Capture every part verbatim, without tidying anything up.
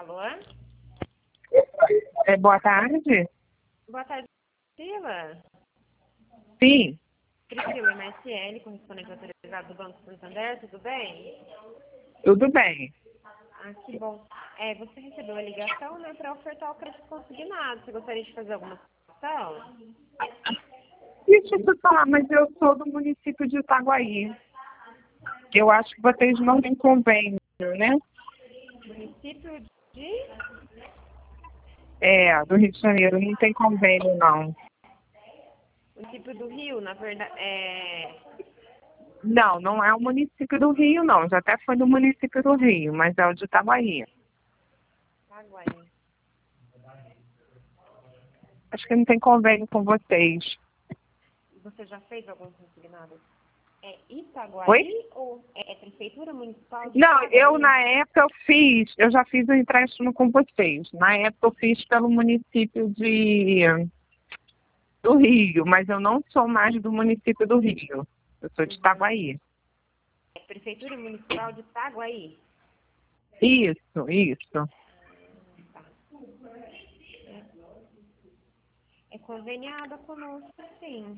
Alô? É, boa tarde. Boa tarde, Priscila. Sim, Priscila, M S L, correspondente autorizado do Banco Santander, tudo bem? tudo bem. Ah, que bom. É, você recebeu a ligação, né, para ofertar o crédito consignado. Você gostaria de fazer alguma solicitação? Deixa eu te falar, mas eu sou do município de Itaguaí. Eu acho que vocês não têm convênio, né? Município de... É, do Rio de Janeiro, não tem convênio, não. Município do Rio, na verdade, é... Não, não é o município do Rio, não. Já até foi do município do Rio, mas é o de Itaguaí. Itaguaí. Acho que não tem convênio com vocês. Você já fez algum consignado? É Itaguaí Oi? ou é Prefeitura Municipal de Não, Itaguaí? eu na época eu fiz, eu já fiz o empréstimo com vocês. Na época eu fiz pelo município de do Rio, mas eu não sou mais do município do Rio. Eu sou de Uhum. Itaguaí. É Prefeitura Municipal de Itaguaí. Isso, isso. É conveniada conosco, sim.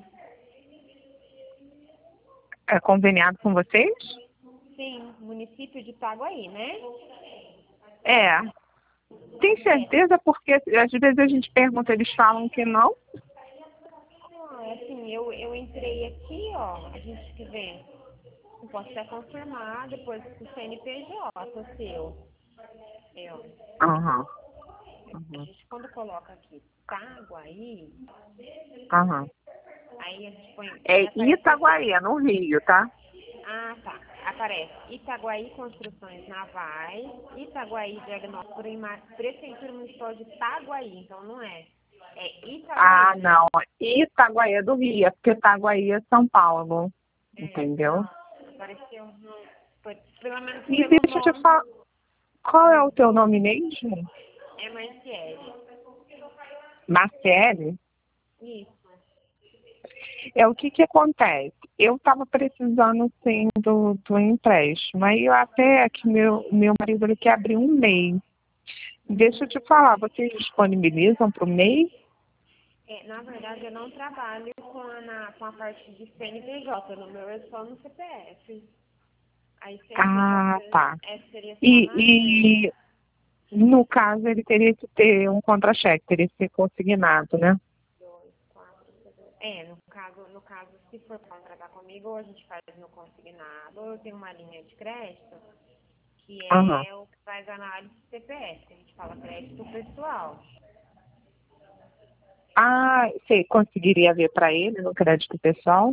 É conveniado com vocês? Sim, município de Itaguaí, né? É. Tem É. certeza? Porque às vezes a gente pergunta, eles falam que não. Ah, assim, eu, eu entrei aqui, ó, a gente quer ver. Eu posso até confirmar depois com o C N P J seu. Eu. Aham, A aham, gente quando coloca aqui Itaguaí, aham. aí a gente põe. É Aí aparece Itaguaí, assim. é no Rio, tá? Ah, tá. Aparece Itaguaí Construções Navais, Itaguaí Diagnóstico por Ima- Prefeitura Municipal de Itaguaí, então não é. É Ah, Itaguaí. não. Itaguaí é do Rio, é porque Itaguaí é São Paulo. É, Entendeu? apareceu no, foi, pelo menos E pelo deixa eu te nome, falar, qual é o teu nome mesmo? é M S L. Marcele? Isso. É o que que acontece? Eu estava precisando sim do, do empréstimo. Aí eu até que meu, meu marido ele quer abrir um M E I. Deixa eu te falar, vocês disponibilizam para o M E I? É, na verdade, eu não trabalho com a, na, com a parte de C N P J, no meu é só no C P F. Aí Ah, C N P J tá. é, seria só na E, e no caso ele teria que ter um contra-cheque, teria que ser consignado, né? dois, quatro, seis. É, no caso, no caso, se for contratar comigo, ou a gente faz no consignado, ou eu tenho uma linha de crédito, que Aham. é o que faz análise do C P F, que a gente fala crédito pessoal. Ah, você conseguiria ver para ele no crédito pessoal?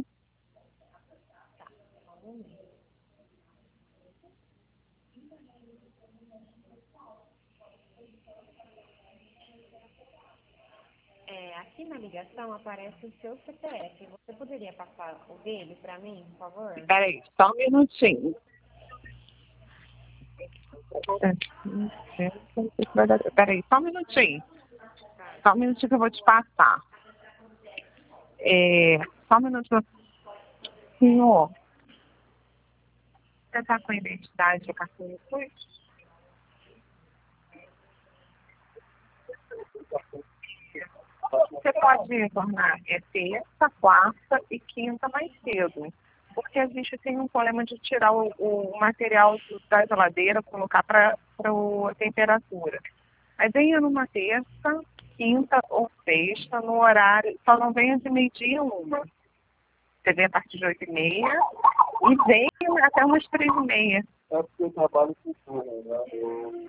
É, aqui na ligação aparece o seu C P F. Você poderia passar o dele para mim, por favor? Peraí, só um minutinho. Peraí, só um minutinho. Tá. Só um minutinho que eu vou te passar. É, só um minutinho. Senhor, você está com a identidade do cartão de SUS? Você pode retornar é terça, quarta e quinta mais cedo. Porque a gente tem um problema de tirar o, o material do- da geladeira, colocar para a temperatura. Aí venha numa terça, quinta ou sexta, no horário, só não venha de meio-dia uma. Você vem a partir de oito e meia e vem até umas três e meia. É porque eu trabalho com tudo, né? Eu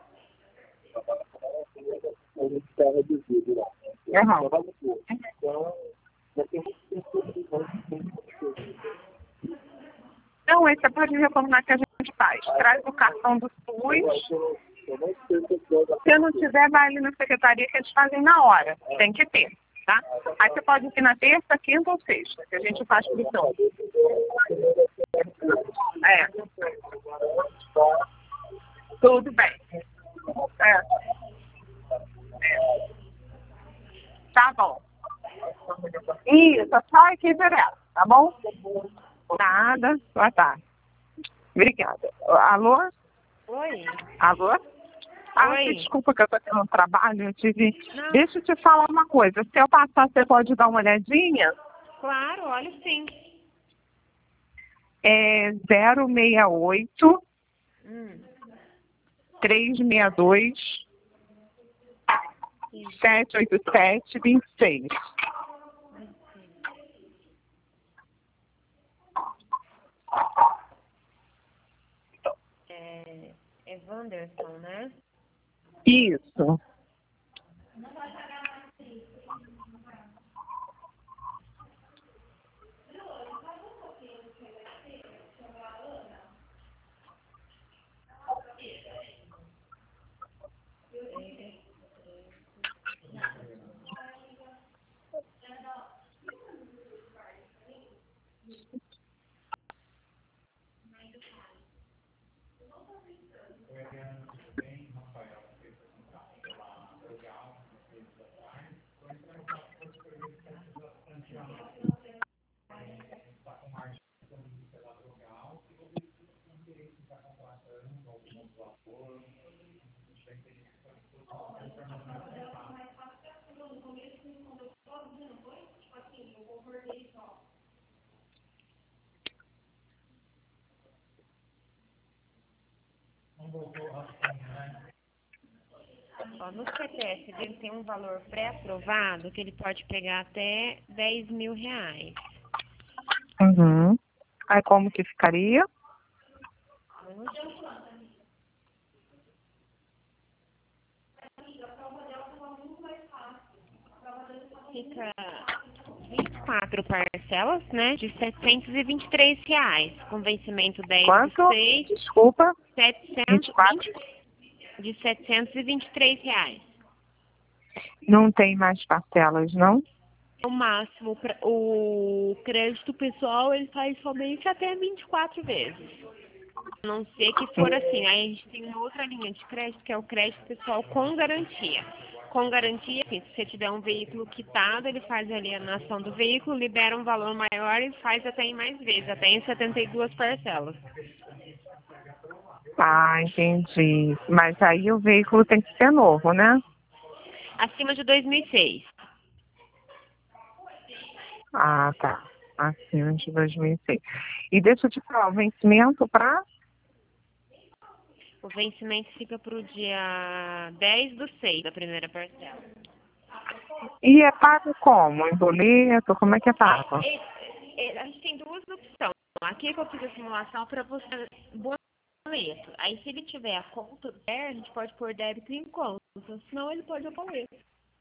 a gente está reduzido lá. Aham. Eu trabalho com tudo. Então, já tem muito tempo. Não, aí você pode retornar que a gente faz. Traz o cartão do SUS. Se não tiver, vai ali na secretaria que eles fazem na hora. Tem que ter, tá? Aí você pode ir na terça, quinta ou sexta, que a gente faz por isso. É. Tudo bem. É. É. Tá bom. Isso, só aqui direto, tá bom? Nada. Boa tarde. Obrigada. Alô? Oi? Alô? Ah, Oi? desculpa que eu tô tendo um trabalho, eu tive... Não, Deixa eu te falar uma coisa. Se eu passar, você pode dar uma olhadinha? claro, olha sim. É zero seis oito, Hum, três seis dois, sim. sete oito sete, dois seis. É, é Wanderson, né? Isso. Ó, no C P F dele tem um valor pré-aprovado que ele pode pegar até dez mil reais. Uhum. Aí como que ficaria? Um minutinho. Fica vinte e quatro parcelas, né? De setecentos e vinte e três reais. Com vencimento dez do Quanto? seis, Desculpa. vinte setecentos e e quatro. vinte de setecentos e vinte e três reais. Não tem mais parcelas, não? O máximo, pra- o crédito pessoal, ele faz somente até vinte e quatro vezes. A não ser que for assim, aí a gente tem uma outra linha de crédito, que é o crédito pessoal com garantia. Com garantia, assim, se você tiver um veículo quitado, ele faz a alienação do veículo, libera um valor maior e faz até em mais vezes, até em setenta e duas parcelas. Ah, entendi. Mas aí o veículo tem que ser novo, né? Acima de dois mil e seis. Ah, tá. Acima de dois mil e seis. E deixa eu te falar, o vencimento para... O vencimento fica para o dia dez do seis, da primeira parcela. E é pago como? Em boleto? Como é que é pago? É, é, é, a gente tem duas opções. Aqui que eu fiz a simulação para você boleto. Aí se ele tiver a conta aberta, a gente pode pôr débito em conta. Senão ele pode ir boleto.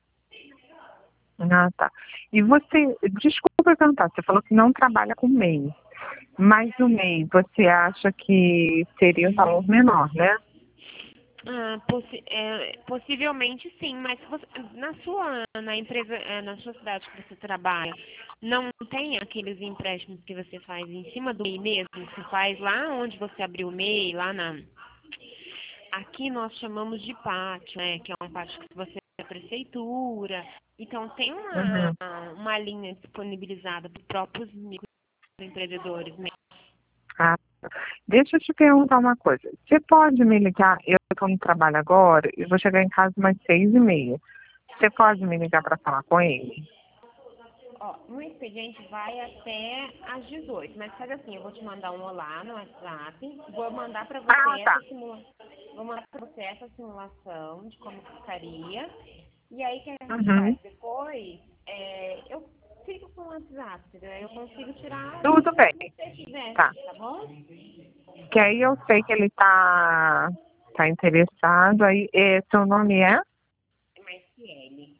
Ah, tá. E você, desculpa perguntar, você falou que não trabalha com M E I. Mas o M E I, você acha que seria um valor menor, né? Ah, possi é, possivelmente sim, mas se você, na sua na empresa, é, na sua cidade que você trabalha, não tem aqueles empréstimos que você faz em cima do M E I mesmo, que você faz lá onde você abriu o M E I, lá na. Aqui nós chamamos de pátio, né? Que é um pátio que você é a prefeitura. Então tem uma, Uhum. uma linha disponibilizada para os próprios microempreendedores mesmo. Ah, deixa eu te perguntar uma coisa. Você pode me ligar? Eu estou no trabalho agora e vou chegar em casa umas seis e meia. Você pode me ligar para falar com ele? Ó, no expediente vai até às dezoito, mas faz assim, eu vou te mandar um olá no WhatsApp, vou mandar para você Ah, tá. essa simulação, vou mandar para você essa simulação de como ficaria, e aí o que a gente Uhum. faz depois, é, eu fico com o WhatsApp, entendeu? Eu consigo tirar Tudo se bem. você quiser, Tá. tá bom? Que aí eu sei que ele tá, tá interessado. Aí, eh, seu nome é? Marciele.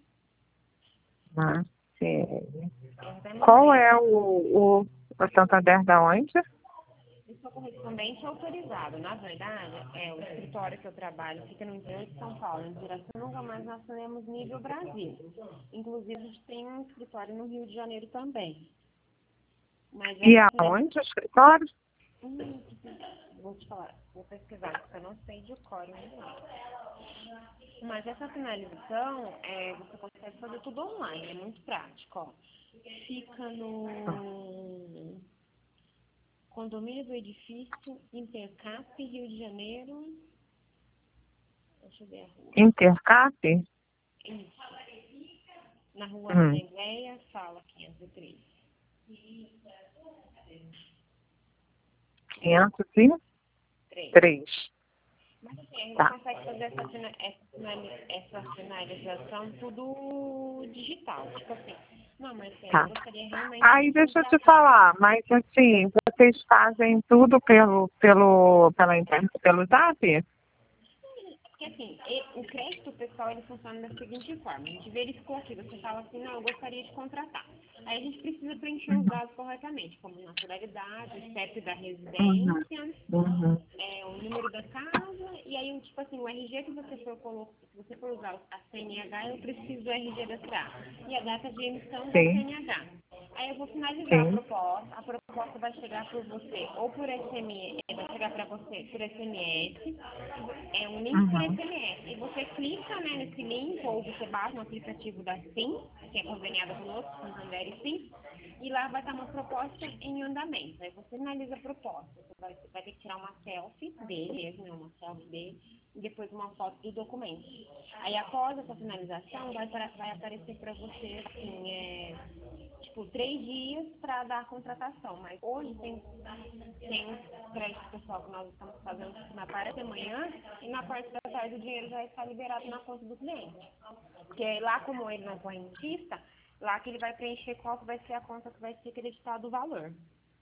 Marcele. Eu até Qual mandei. é o, o, o Santander da onde? Eu sou correspondente autorizado. Na verdade, é, o escritório que eu trabalho fica no interior de São Paulo, em Pirassununga, mas nós temos nível Brasil. Inclusive, a gente tem um escritório no Rio de Janeiro também. Mas E essa finalização... aonde o escritório? Hum, vou te falar, vou pesquisar, porque eu não sei de cor ainda não. Mas essa finalização, é, você consegue fazer tudo online, é muito prático, ó. Fica no condomínio do edifício Intercap, Rio de Janeiro. Deixa eu ver a rua. Intercap? Isso. Na rua Hum. Assembleia, sala quinhentos e três. quinhentos e três. três. Mas assim, a gente Tá. consegue fazer essa, fina- essa, finali- essa finalização tudo digital. Tipo assim, não, Marcelo, Tá. eu gostaria realmente Aí de deixa eu te contratar. falar, mas assim, vocês fazem tudo pelo, pelo, pela internet, pelo Zap? Porque assim, e- o crédito pessoal ele funciona da seguinte forma, a gente verificou aqui, você fala assim, não, eu gostaria de contratar. Aí a gente precisa preencher os dados corretamente, como naturalidade, o C E P da Uhum. residência, Uhum. é, o número da casa, e aí, tipo assim, o R G que você for colocar, se você for usar a C N H, eu preciso do R G da cidade. E a data de emissão da Sim, C N H. Aí eu vou finalizar a sim. proposta, a proposta vai chegar por você, ou por S M S, vai chegar para você por S M S, é um link por Uhum. S M S. E você clica, né, nesse link, ou você baixa no aplicativo da SIM, que é conveniada conosco, Santander e SIM, e lá vai estar uma proposta em andamento. Aí você finaliza a proposta. Você vai, vai ter que tirar uma selfie dele mesmo, né, uma selfie dele, e depois uma foto do documento. Aí após essa finalização, vai, para- vai aparecer para você, assim, é, tipo, três dias para dar a contratação. Mas hoje tem, tem um crédito pessoal que nós estamos fazendo tipo, na parte da manhã, e na parte da tarde o dinheiro já está liberado na conta do cliente. Porque lá, como ele não é correntista, lá que ele vai preencher qual que vai ser a conta que vai ser acreditado o valor.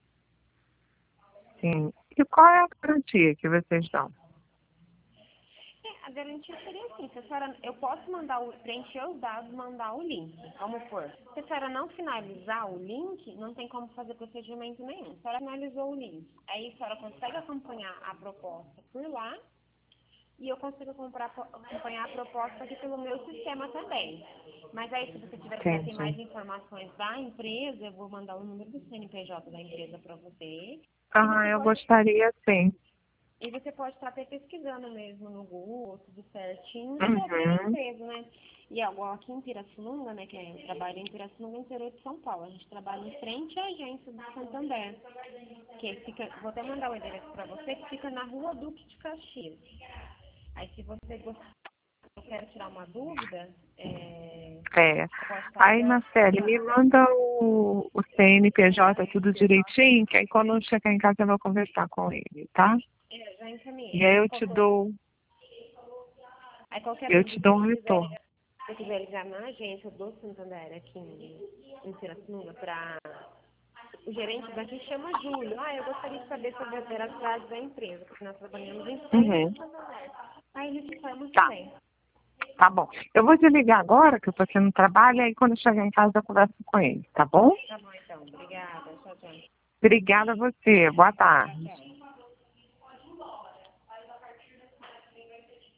Sim. E qual é a garantia que vocês dão? É, a garantia seria assim, se a senhora, eu posso mandar o, preencher os dados, mandar o link, vamos por. Se a senhora não finalizar o link, não tem como fazer procedimento nenhum. Se a senhora finalizou o link, aí a senhora consegue acompanhar a proposta por lá, e eu consigo comprar, acompanhar a proposta aqui pelo meu sistema também. Mas aí, se você tiver quiser ter mais Entendi. informações da empresa, eu vou mandar o número do C N P J da empresa para você. E Ah, você eu pode, gostaria sim. e você pode estar até pesquisando mesmo no Google, tudo certinho, sobre a Uhum. empresa, né? E agora aqui em Pirassununga, né, que é, eu trabalho em Pirassununga, interior de São Paulo. A gente trabalha em frente à agência do Santander, que fica, vou até mandar o endereço para você, que fica na rua Duque de Caxias. Aí, se você gostar, eu quero tirar uma dúvida, é, É. você pode Aí, fazer. Marcele, me manda o, o C N P J tudo direitinho, que aí quando eu chegar em casa eu vou conversar com ele, tá? É, já encaminhei. E aí Aí eu te qualquer, dou, aí qualquer eu te dúvida, se dou um você quiser, retorno. se você quiser ligar na agência do Santander aqui em, em Pirassununga para o gerente daqui chama Júlio. Ah, eu gostaria de saber sobre as veracidades da empresa, porque nós trabalhamos em frente Uhum. ao Santander. Aí eles informam Tá, também. tá bom. Eu vou desligar agora, que eu tô aqui no trabalho, aí quando eu chegar em casa eu converso com ele, tá bom? Tá bom, então. Obrigada. Tchau, tchau. Obrigada a você. Boa Tchau, tarde. tchau.